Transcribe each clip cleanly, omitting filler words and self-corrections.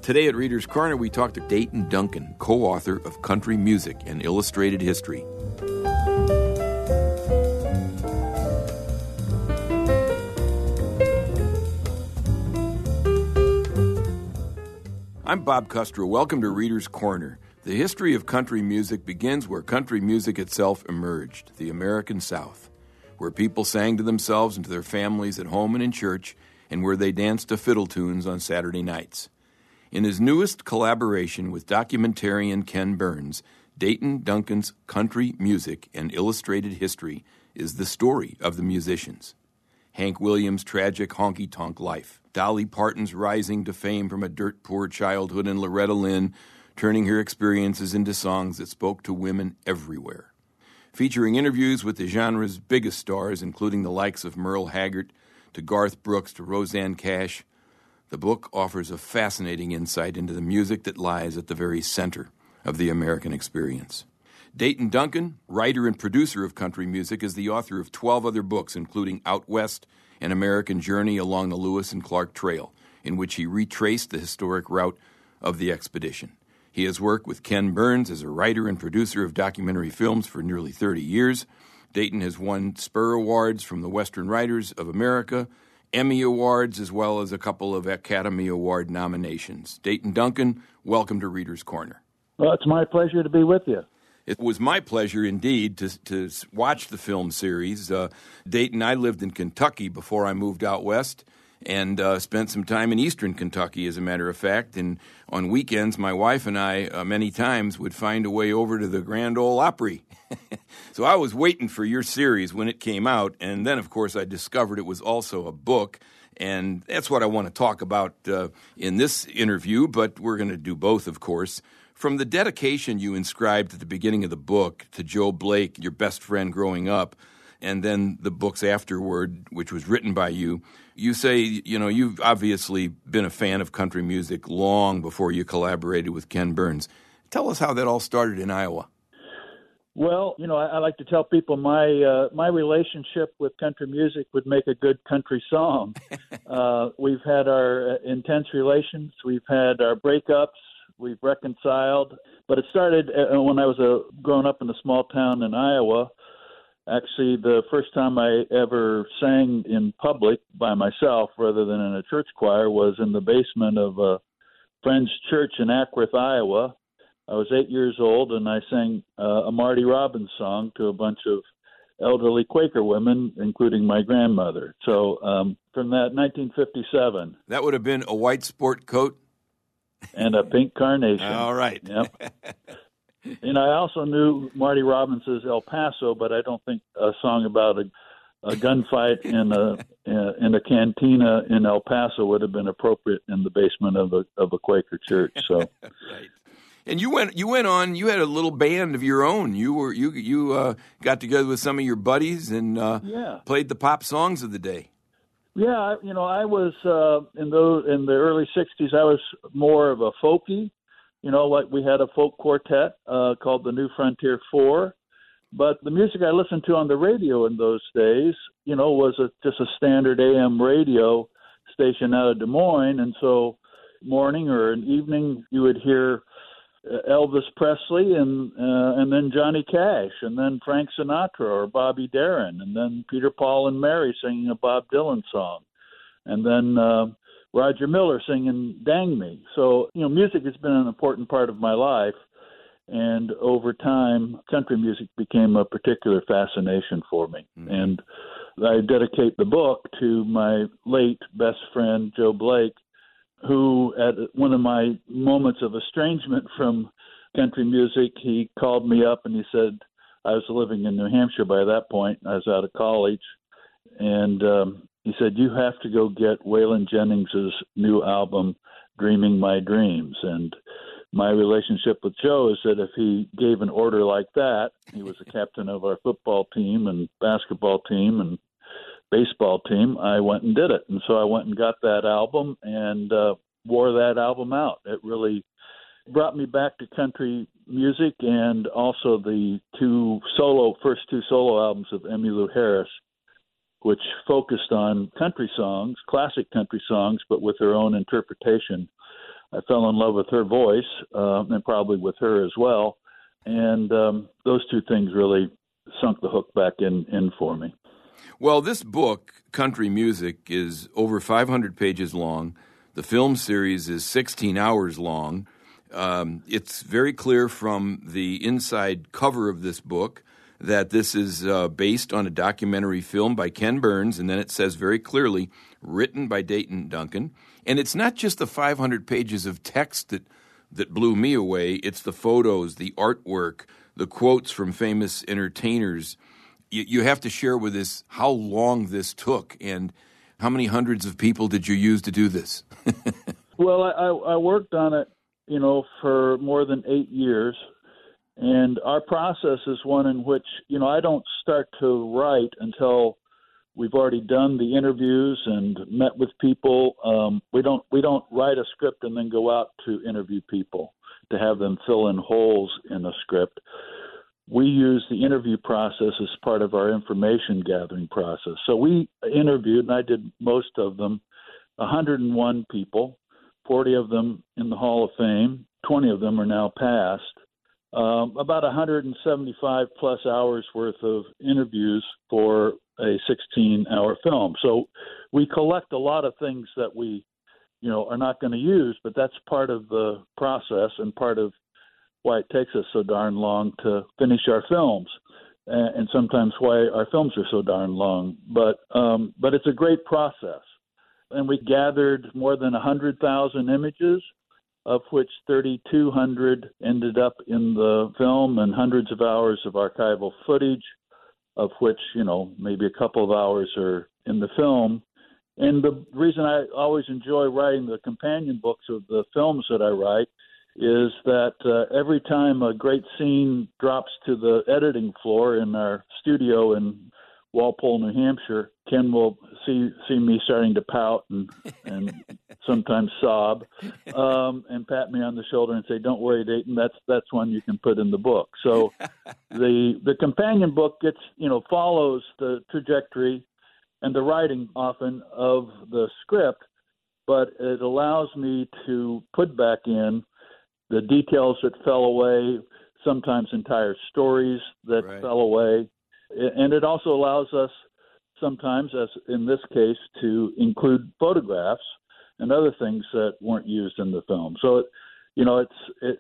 Today at Reader's Corner, we talk to Dayton Duncan, co-author of Country Music and Illustrated History. I'm Bob Custro. Welcome to Reader's Corner. The history of country music begins where country music itself emerged, the American South, where people sang to themselves and to their families at home and in church, and where they danced to fiddle tunes on Saturday nights. In his newest collaboration with documentarian Ken Burns, Dayton Duncan's Country Music and Illustrated History is the story of the musicians. Hank Williams' tragic honky-tonk life, Dolly Parton's rising to fame from a dirt-poor childhood, and Loretta Lynn turning her experiences into songs that spoke to women everywhere. Featuring interviews with the genre's biggest stars, including the likes of Merle Haggard to Garth Brooks to Rosanne Cash, the book offers a fascinating insight into the music that lies at the very center of the American experience. Dayton Duncan, writer and producer of country music, is the author of 12 other books, including Out West, An American Journey Along the Lewis and Clark Trail, in which he retraced the historic route of the expedition. He has worked with Ken Burns as a writer and producer of documentary films for nearly 30 years. Dayton has won Spur Awards from the Western Writers of America, Emmy Awards, as well as a couple of Academy Award nominations. Dayton Duncan, welcome to Reader's Corner. Well, it's my pleasure to be with you. It was my pleasure, indeed, to watch the film series. Dayton, I lived in Kentucky before I moved out west and spent some time in eastern Kentucky, as a matter of fact. And on weekends, my wife and I many times would find a way over to the Grand Ole Opry. So I was waiting for your series when it came out, and then, of course, I discovered it was also a book. And that's what I want to talk about in this interview, but we're going to do both, of course. From the dedication you inscribed at the beginning of the book to Joe Blake, your best friend growing up, and then the books afterward, which was written by you, you say, you've obviously been a fan of country music long before you collaborated with Ken Burns. Tell us how that all started in Iowa. Well, I like to tell people my relationship with country music would make a good country song. We've had our intense relations. We've had our breakups. We've reconciled. But it started when I was growing up in a small town in Iowa. Actually, the first time I ever sang in public by myself rather than in a church choir was in the basement of a friend's church in Ackworth, Iowa. I was 8 years old, and I sang a Marty Robbins song to a bunch of elderly Quaker women, including my grandmother. So from that, 1957. That would have been a white sport coat? And a pink carnation. All right. Yep. And I also knew Marty Robbins' El Paso, but I don't think a song about a gunfight in a cantina in El Paso would have been appropriate in the basement of a Quaker church. So, right. And you went on. You had a little band of your own. You got together with some of your buddies and played the pop songs of the day. Yeah, I was in the early '60s. I was more of a folky. Like we had a folk quartet called the New Frontier Four. But the music I listened to on the radio in those days, was just a standard AM radio station out of Des Moines. And so morning or an evening, you would hear Elvis Presley and then Johnny Cash and then Frank Sinatra or Bobby Darin and then Peter, Paul, and Mary singing a Bob Dylan song. And then Roger Miller singing Dang Me. So, music has been an important part of my life. And over time, country music became a particular fascination for me. Mm-hmm. And I dedicate the book to my late best friend, Joe Blake, who at one of my moments of estrangement from country music, he called me up and he said, I was living in New Hampshire by that point. I was out of college. And he said, you have to go get Waylon Jennings' new album, Dreaming My Dreams. And my relationship with Joe is that if he gave an order like that, he was the captain of our football team and basketball team and baseball team, I went and did it. And so I went and got that album and wore that album out. It really brought me back to country music and also the first two solo albums of Emmylou Harris, which focused on country songs, classic country songs, but with her own interpretation I fell in love with her voice, and probably with her as well. And those two things really sunk the hook back in for me. Well, this book, Country Music, is over 500 pages long. The film series is 16 hours long. It's very clear from the inside cover of this book that this is based on a documentary film by Ken Burns, and then it says very clearly, written by Dayton Duncan. And it's not just the 500 pages of text that blew me away. It's the photos, the artwork, the quotes from famous entertainers. You have to share with us how long this took and how many hundreds of people did you use to do this? Well, I worked on it, for more than 8 years. And our process is one in which, I don't start to write until we've already done the interviews and met with people. We don't write a script and then go out to interview people to have them fill in holes in a script. We use the interview process as part of our information gathering process. So we interviewed, and I did most of them, 101 people, 40 of them in the Hall of Fame, 20 of them are now passed. About 175 plus hours worth of interviews for a 16-hour film. So we collect a lot of things that we, are not going to use, but that's part of the process and part of why it takes us so darn long to finish our films, and sometimes why our films are so darn long. But it's a great process, and we gathered more than 100,000 images, of which 3,200 ended up in the film, and hundreds of hours of archival footage, of which, maybe a couple of hours are in the film. And the reason I always enjoy writing the companion books of the films that I write is that every time a great scene drops to the editing floor in our studio in Walpole, New Hampshire, Ken will see me starting to pout and sometimes sob, and pat me on the shoulder and say, "Don't worry, Dayton, that's one you can put in the book." So the companion book gets follows the trajectory and the writing often of the script, but it allows me to put back in the details that fell away, sometimes entire stories that fell away. And it also allows us sometimes, as in this case, to include photographs and other things that weren't used in the film. So, there's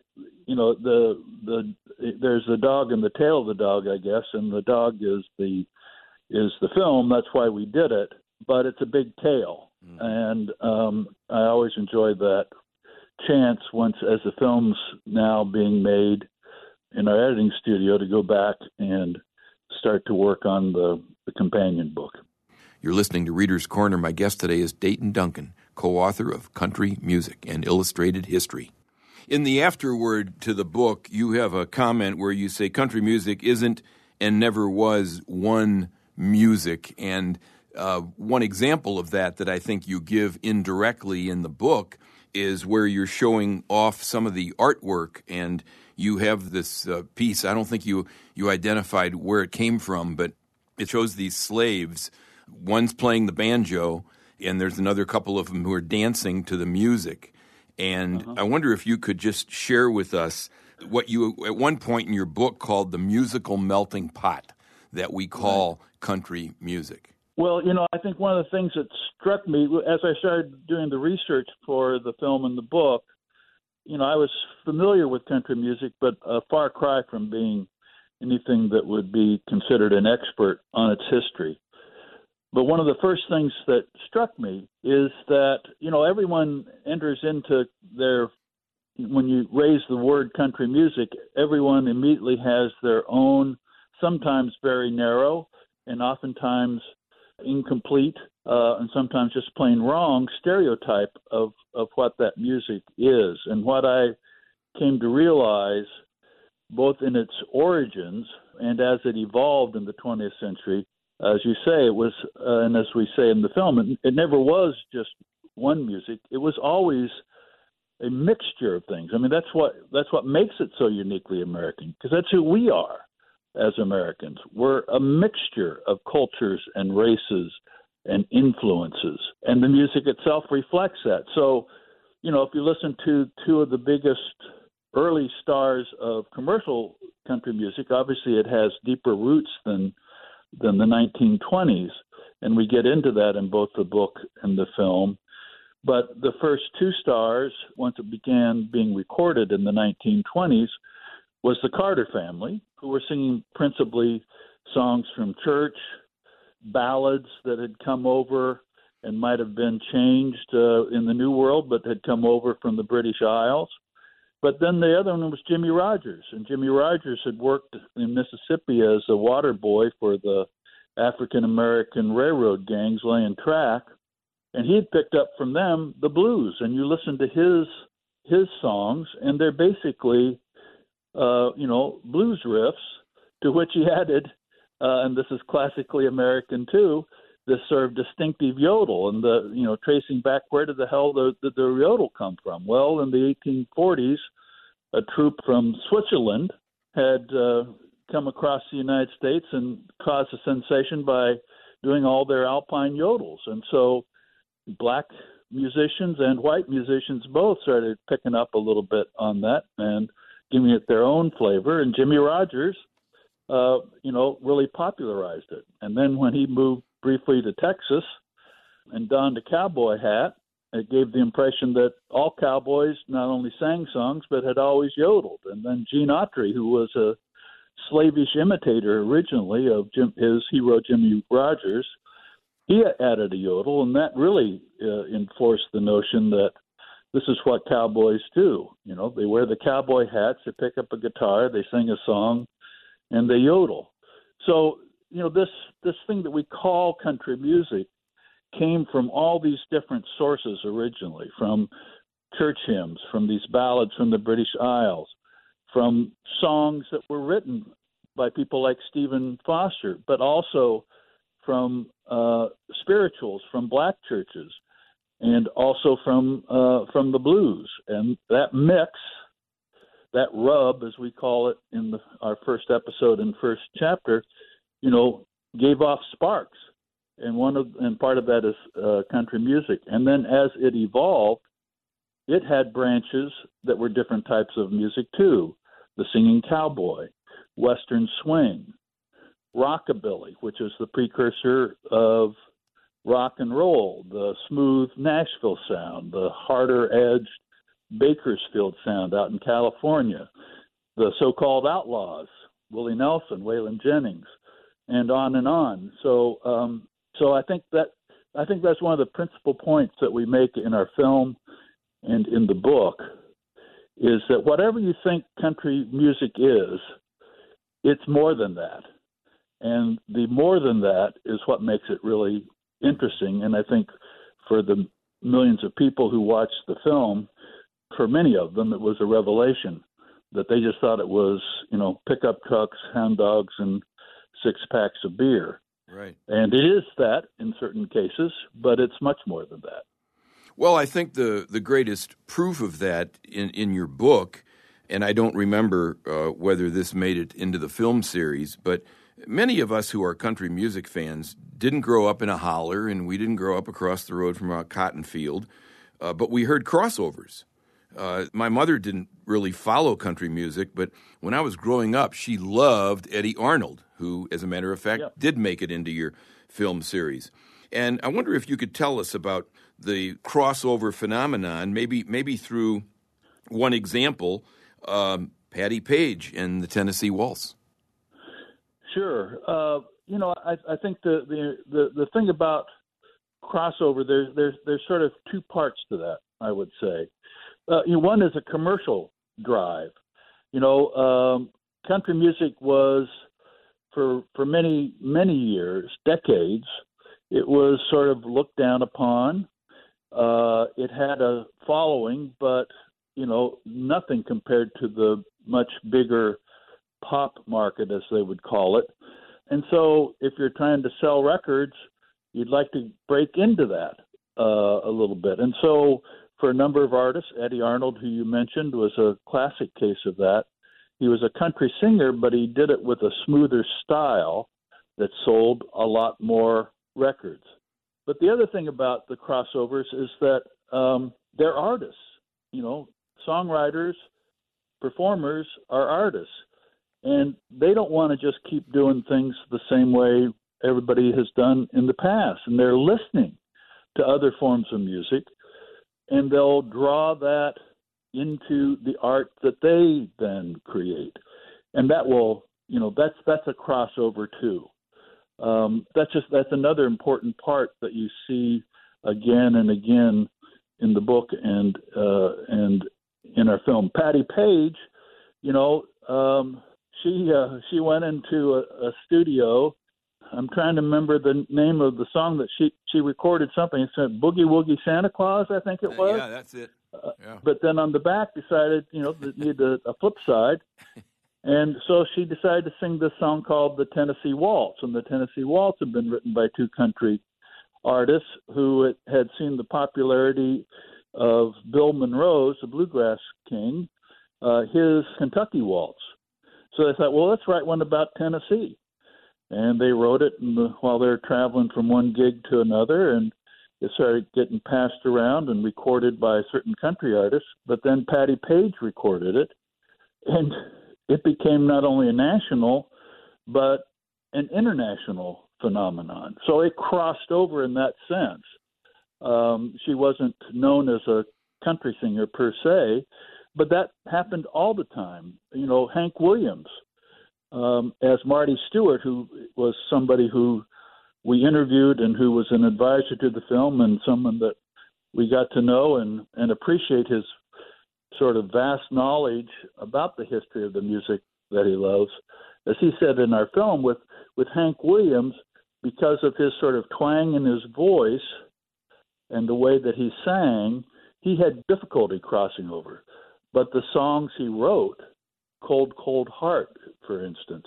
the dog and the tail of the dog, I guess, and the dog is the film. That's why we did it, but it's a big tale. And I always enjoy that chance once, as the film's now being made in our editing studio, to go back and start to work on the companion book. You're listening to Reader's Corner. My guest today is Dayton Duncan, co-author of Country Music and Illustrated History. In the afterword to the book, you have a comment where you say country music isn't and never was one music. And one example of that I think you give indirectly in the book is where you're showing off some of the artwork, and you have this piece. I don't think you identified where it came from, but it shows these slaves. One's playing the banjo, and there's another couple of them who are dancing to the music. And I wonder if you could just share with us what you, at one point in your book, called the musical melting pot that we call country music. Well, I think one of the things that struck me as I started doing the research for the film and the book, I was familiar with country music, but a far cry from being anything that would be considered an expert on its history. But one of the first things that struck me is that, everyone enters into when you raise the word country music, everyone immediately has their own, sometimes very narrow and oftentimes incomplete, and sometimes just plain wrong stereotype of what that music is. And what I came to realize, both in its origins and as it evolved in the 20th century, as you say, it was, and as we say in the film, it never was just one music. It was always a mixture of things. I mean, that's what makes it so uniquely American, because that's who we are as Americans. We're a mixture of cultures and races and influences, and the music itself reflects that. So, if you listen to two of the biggest early stars of commercial country music, obviously it has deeper roots than the 1920s, and we get into that in both the book and the film. But the first two stars, once it began being recorded in the 1920s, was the Carter family, who were singing principally songs from church, ballads that had come over and might have been changed in the New World, but had come over from the British Isles. But then the other one was Jimmy Rogers, and Jimmy Rogers had worked in Mississippi as a water boy for the African-American railroad gangs laying track, and he had picked up from them the blues. And you listen to his songs, and they're basically, blues riffs, to which he added, and this is classically American too, this sort of distinctive yodel, and tracing back where did the hell the yodel come from? Well, in the 1840s, a troupe from Switzerland had come across the United States and caused a sensation by doing all their alpine yodels, and so black musicians and white musicians both started picking up a little bit on that and giving it their own flavor. And Jimmy Rogers, really popularized it. And then when he moved briefly to Texas and donned a cowboy hat, it gave the impression that all cowboys not only sang songs but had always yodeled. And then Gene Autry, who was a slavish imitator originally of his hero Jimmy Rogers, he added a yodel, and that really enforced the notion that this is what cowboys do. They wear the cowboy hats, they pick up a guitar, they sing a song, and they yodel. So, this thing that we call country music came from all these different sources originally, from church hymns, from these ballads from the British Isles, from songs that were written by people like Stephen Foster, but also from spirituals from black churches, and also from the blues. And that mix, that rub, as we call it in our first episode and first chapter, gave off sparks. And part of that is country music. And then as it evolved, it had branches that were different types of music too. The singing cowboy, Western swing, rockabilly, which is the precursor of rock and roll, the smooth Nashville sound, the harder-edged Bakersfield sound out in California, the so-called outlaws, Willie Nelson, Waylon Jennings, and on and on. So I think that's one of the principal points that we make in our film and in the book, is that whatever you think country music is, it's more than that. And the more than that is what makes it really interesting. And I think for the millions of people who watched the film, for many of them, it was a revelation that they just thought it was, pickup trucks, hound dogs, and six-packs of beer. Right. And it is that in certain cases, but it's much more than that. Well, I think the greatest proof of that in your book, and I don't remember whether this made it into the film series, but many of us who are country music fans didn't grow up in a holler, and we didn't grow up across the road from a cotton field, but we heard crossovers. My mother didn't really follow country music, but when I was growing up, she loved Eddie Arnold, who, as a matter of fact, did make it into your film series. And I wonder if you could tell us about the crossover phenomenon, maybe through one example, Patti Page and the Tennessee Waltz. Sure. I think the thing about crossover, there's sort of two parts to that, I would say. One is a commercial drive. Country music was, for many, many years, decades, it was sort of looked down upon. It had a following, but, nothing compared to the much bigger pop market, as they would call it. And so if you're trying to sell records, you'd like to break into that a little bit. And so for a number of artists, Eddie Arnold, who you mentioned, was a classic case of that. He was a country singer, but he did it with a smoother style that sold a lot more records. But the other thing about the crossovers is that they're artists. songwriters, performers are artists, and they don't want to just keep doing things the same way everybody has done in the past. And they're listening to other forms of music, and they'll draw that into the art that they then create. And that will, that's a crossover too. That's another important part that you see again and again in the book and in our film. Patti Page, she went into a studio. I'm trying to remember the name of the song that she recorded something. It said Boogie Woogie Santa Claus, I think it was. Yeah, that's it. Yeah. But then on the back decided, that needed a flip side. And so she decided to sing this song called the Tennessee Waltz. And the Tennessee Waltz had been written by two country artists who had seen the popularity of Bill Monroe's, the bluegrass king, his Kentucky Waltz. So they thought, well, let's write one about Tennessee. And they wrote it while they were traveling from one gig to another, and it started getting passed around and recorded by certain country artists. But then Patti Page recorded it, and it became not only a national, but an international phenomenon. So it crossed over in that sense. She wasn't known as a country singer per se, but that happened all the time. Hank Williams, as Marty Stewart, who was somebody who we interviewed and who was an advisor to the film and someone that we got to know and appreciate his sort of vast knowledge about the history of the music that he loves. As he said in our film, with Hank Williams, because of his sort of twang in his voice and the way that he sang, he had difficulty crossing over. But the songs he wrote, Cold, Cold Heart, for instance,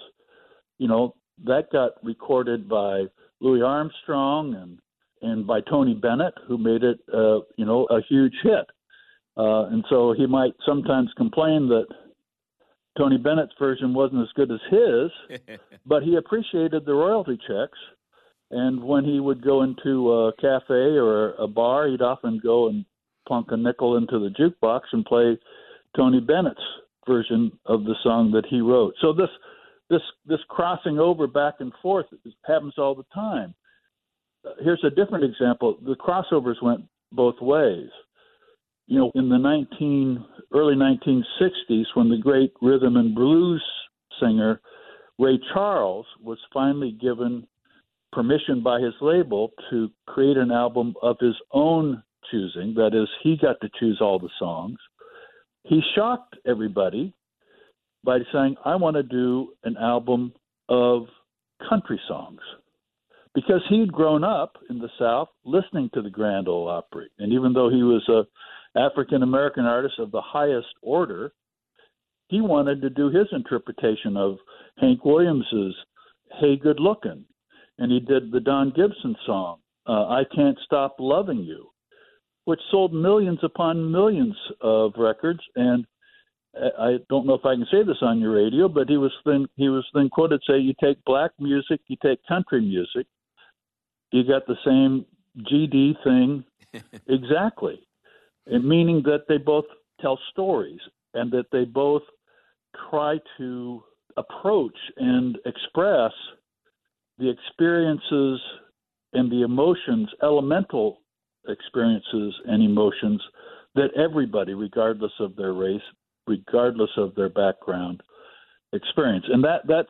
that got recorded by Louis Armstrong and by Tony Bennett, who made it, a huge hit. And so he might sometimes complain that Tony Bennett's version wasn't as good as his, but he appreciated the royalty checks. And when he would go into a cafe or a bar, he'd often go and plunk a nickel into the jukebox and play Tony Bennett's version of the song that he wrote. So this crossing over back and forth happens all the time. Here's a different example. The crossovers went both ways. In the early 1960s, when the great rhythm and blues singer Ray Charles was finally given permission by his label to create an album of his own choosing, that is, he got to choose all the songs, he shocked everybody by saying, I want to do an album of country songs. Because he'd grown up in the South listening to the Grand Ole Opry. And even though he was a African-American artist of the highest order, he wanted to do his interpretation of Hank Williams's Hey Good Lookin'. And he did the Don Gibson song, I Can't Stop Loving You, which sold millions upon millions of records. And I don't know if I can say this on your radio, but he was then quoted say, you take black music, you take country music, you got the same GD thing exactly. And meaning that they both tell stories and that they both try to approach and express the experiences and the emotions, elemental experiences and emotions that everybody, regardless of their race, regardless of their background, experience. And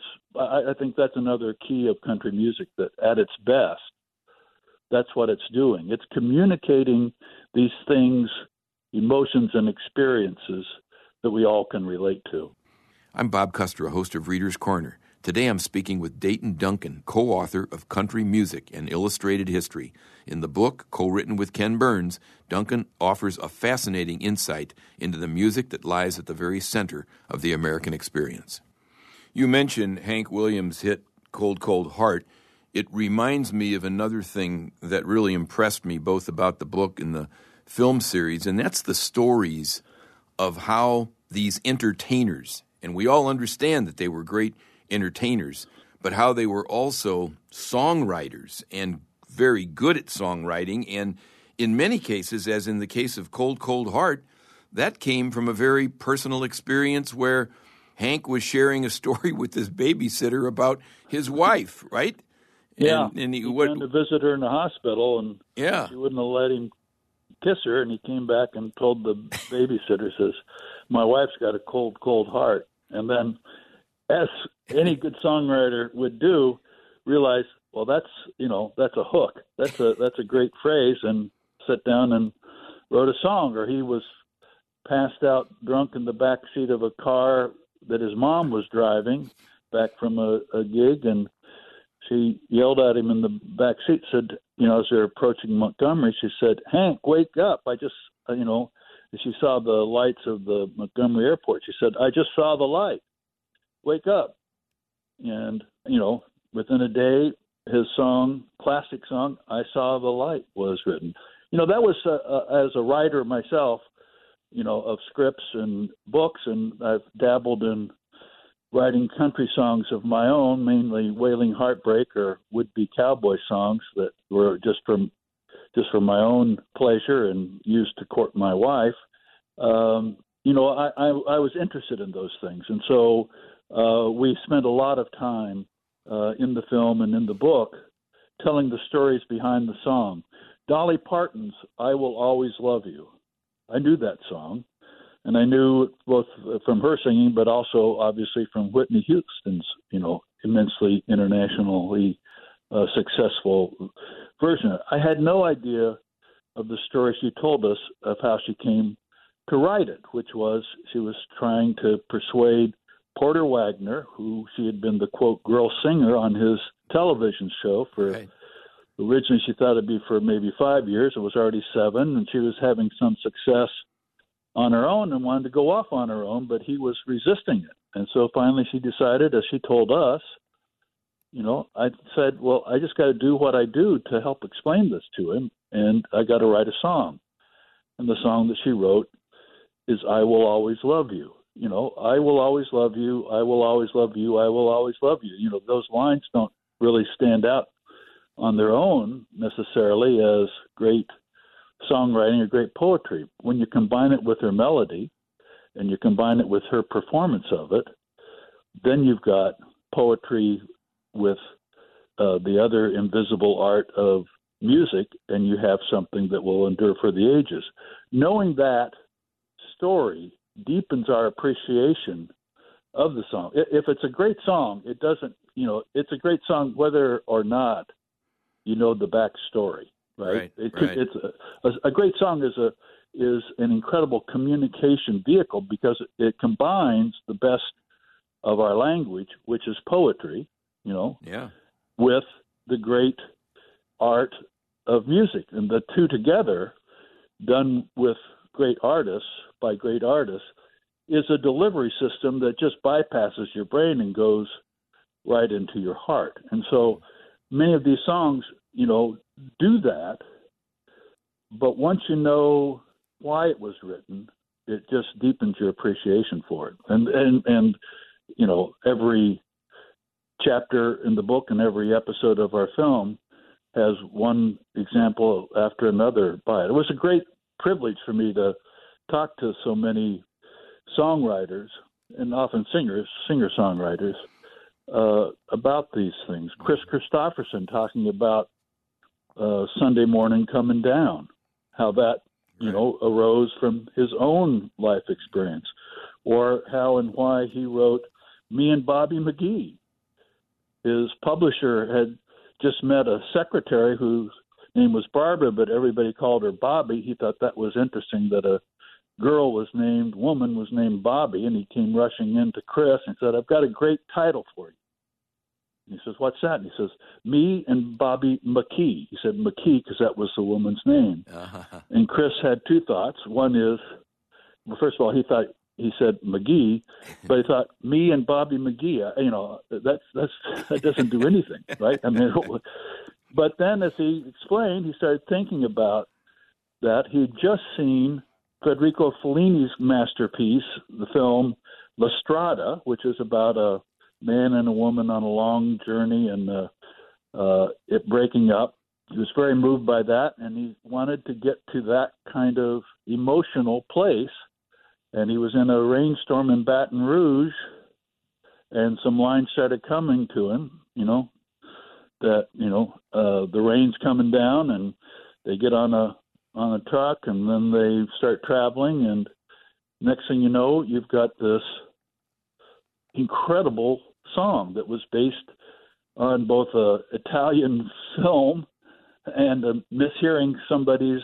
I think that's another key of country music, that at its best, that's what it's doing. It's communicating these things, emotions and experiences that we all can relate to. I'm Bob Custer, a host of Reader's Corner. Today I'm speaking with Dayton Duncan, co-author of Country Music and Illustrated History. In the book, co-written with Ken Burns, Duncan offers a fascinating insight into the music that lies at the very center of the American experience. You mentioned Hank Williams' hit Cold, Cold Heart. It reminds me of another thing that really impressed me both about the book and the film series, and that's the stories of how these entertainers, and we all understand that they were great entertainers, but how they were also songwriters and very good at songwriting. And in many cases, as in the case of Cold, Cold Heart, that came from a very personal experience where Hank was sharing a story with his babysitter about his wife, right? Yeah, and he went to visit her in the hospital, and she wouldn't have let him kiss her, and he came back and told the babysitter, says, my wife's got a cold, cold heart. And then, as any good songwriter would do, realize, well, that's a hook. That's a great phrase, and sat down and wrote a song. Or he was passed out drunk in the back seat of a car that his mom was driving back from a gig, and she yelled at him in the back seat, said, as they're approaching Montgomery, she said, Hank, wake up. I just, she saw the lights of the Montgomery airport. She said, I just saw the light. Wake up. And, within a day, his song, classic song, I Saw the Light, was written. That was, as a writer myself, of scripts and books, and I've dabbled in writing country songs of my own, mainly Wailing Heartbreak or would-be cowboy songs that were just for my own pleasure and used to court my wife. I was interested in those things, and so we spent a lot of time in the film and in the book telling the stories behind the song. Dolly Parton's "I Will Always Love You." I knew that song. And I knew it both from her singing, but also obviously from Whitney Houston's, immensely internationally successful version. I had no idea of the story she told us of how she came to write it, which was she was trying to persuade Porter Wagner, who she had been the, quote, girl singer on his television show for, right. Originally she thought it'd be for maybe 5 years. It was already 7, and she was having some success on her own and wanted to go off on her own, but he was resisting it. And so finally she decided, as she told us, I said, well, I just got to do what I do to help explain this to him, and I got to write a song. And the song that she wrote is I Will Always Love You. I will always love you, I will always love you, I will always love you. Those lines don't really stand out on their own necessarily as great songwriting or great poetry. When you combine it with her melody and you combine it with her performance of it, then you've got poetry with the other invisible art of music, and you have something that will endure for the ages. Knowing that story deepens our appreciation of the song. If it's a great song, it doesn't, it's a great song whether or not you know the backstory. Right. It's a great song is an incredible communication vehicle because it combines the best of our language, which is poetry, with the great art of music, and the two together, done with great artists by great artists, is a delivery system that just bypasses your brain and goes right into your heart. And so many of these songs, do that, but once you know why it was written, it just deepens your appreciation for it. And every chapter in the book and every episode of our film has one example after another by it. It was a great privilege for me to talk to so many songwriters and often singer-songwriters about these things. Chris Christopherson talking about Sunday Morning Coming Down, how that, arose from his own life experience, or how and why he wrote Me and Bobby McGee. His publisher had just met a secretary whose name was Barbara, but everybody called her Bobby. He thought that was interesting that a woman was named Bobby, and he came rushing into Chris and said, I've got a great title for you. And he says, what's that? And he says, Me and Bobby McKee. He said McKee because that was the woman's name. Uh-huh. And Chris had two thoughts. One is, well, first of all, he said McGee, but he thought Me and Bobby McGee. That doesn't do anything, right? I mean, but then as he explained, he started thinking about that. He'd just seen Federico Fellini's masterpiece, the film La Strada, which is about a man and a woman on a long journey and it breaking up. He was very moved by that, and he wanted to get to that kind of emotional place And he was in a rainstorm in Baton Rouge, and some lines started coming to him, that, the rain's coming down, and they get on a truck, and then they start traveling, and next thing you know, you've got this incredible song that was based on both a Italian film and mishearing somebody's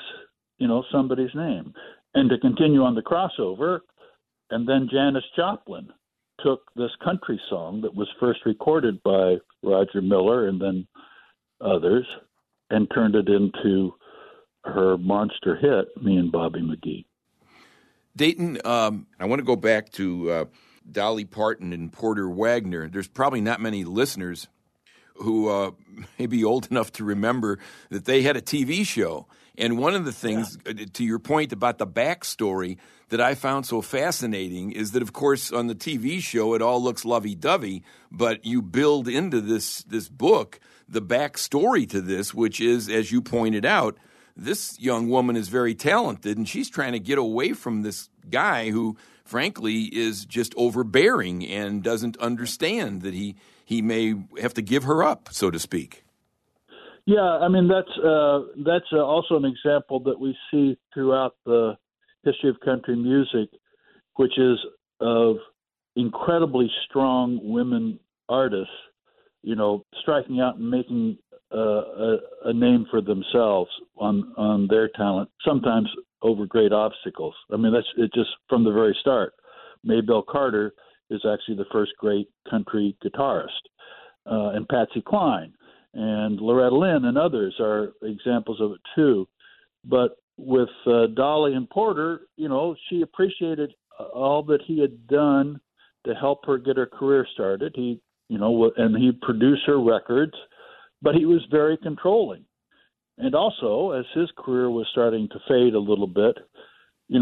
name. And to continue on the crossover, and then Janis Joplin took this country song that was first recorded by Roger Miller and then others and turned it into her monster hit, Me and Bobby McGee. Dayton, I want to go back to Dolly Parton and Porter Wagoner. There's probably not many listeners who may be old enough to remember that they had a TV show. And one of the things, to your point about the backstory, that I found so fascinating is that, of course, on the TV show, it all looks lovey-dovey, but you build into this book the backstory to this, which is, as you pointed out, this young woman is very talented, and she's trying to get away from this guy who, frankly, is just overbearing and doesn't understand that he may have to give her up, so to speak. Yeah, I mean, that's also an example that we see throughout the history of country music, which is of incredibly strong women artists, striking out and making a name for themselves on their talent, sometimes over great obstacles. I mean, that's it just from the very start. Maybelle Carter is actually the first great country guitarist, and Patsy Cline and Loretta Lynn and others are examples of it too. But with Dolly and Porter, she appreciated all that he had done to help her get her career started. He, and he produced her records, but he was very controlling. And also, as his career was starting to fade a little bit, he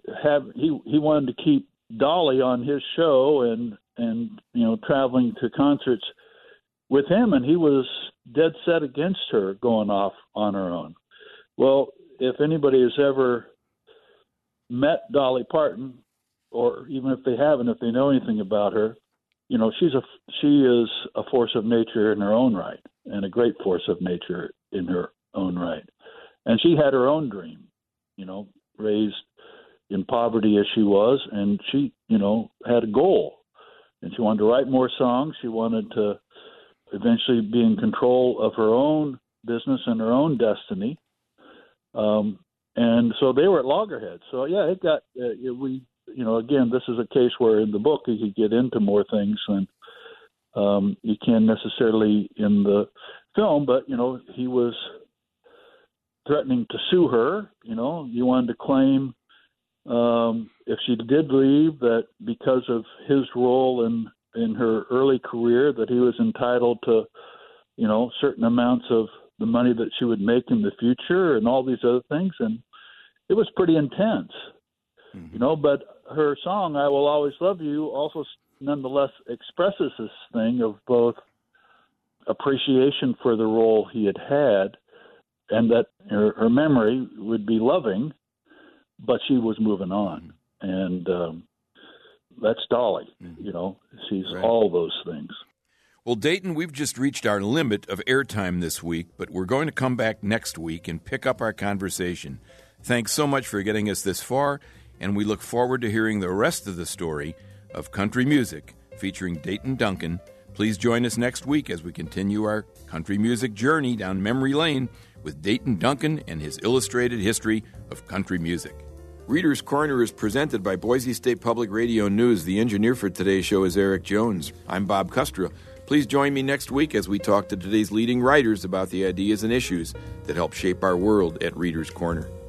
wanted to keep Dolly on his show and traveling to concerts with him, and he was dead set against her going off on her own. Well, if anybody has ever met Dolly Parton, or even if they haven't, if they know anything about her, she is a force of nature in her own right, and a great force of nature in her own right. And she had her own dream, raised in poverty as she was, and she, had a goal. And she wanted to write more songs. She wanted to eventually be in control of her own business and her own destiny. And so they were at loggerheads. So, yeah, it got again, this is a case where in the book you could get into more things than you can necessarily in the film. But, he was threatening to sue her. He wanted to claim if she did leave that because of his role in her early career that he was entitled to, certain amounts of the money that she would make in the future and all these other things. And it was pretty intense, but her song, I Will Always Love You, also nonetheless expresses this thing of both appreciation for the role he had had and that her memory would be loving, but she was moving on. And that's Dolly, she's right. All those things. Well, Dayton, we've just reached our limit of airtime this week, but we're going to come back next week and pick up our conversation. Thanks so much for getting us this far, and we look forward to hearing the rest of the story of country music featuring Dayton Duncan. Please join us next week as we continue our country music journey down memory lane with Dayton Duncan and his illustrated history of country music. Reader's Corner is presented by Boise State Public Radio News. The engineer for today's show is Eric Jones. I'm Bob Kustra. Please join me next week as we talk to today's leading writers about the ideas and issues that help shape our world at Reader's Corner.